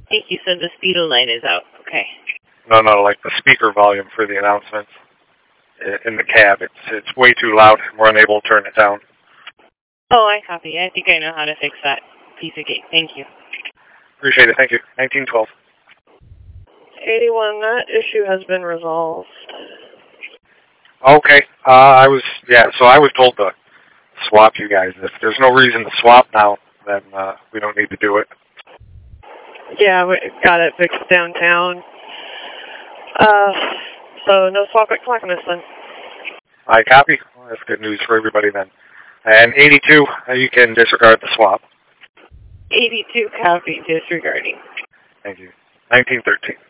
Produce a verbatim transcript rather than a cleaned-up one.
think you said the speedo line is out. Okay. No, no, like the speaker volume for the announcements in the cab. It's it's way too loud. We're unable to turn it down. Oh, I copy. I think I know how to fix that piece of cake. Thank you. Appreciate it. Thank you. nineteen twelve. eighty-one, that issue has been resolved. Okay. Uh, I was, yeah, so I was told to swap you guys. If there's no reason to swap now, then uh, we don't need to do it. Yeah, we got it fixed downtown. Uh, so no swap at Clackamas then. I copy. Well, that's good news for everybody then. And eighty-two, uh, you can disregard the swap. eighty-two copy disregarding. Thank you. nineteen thirteen.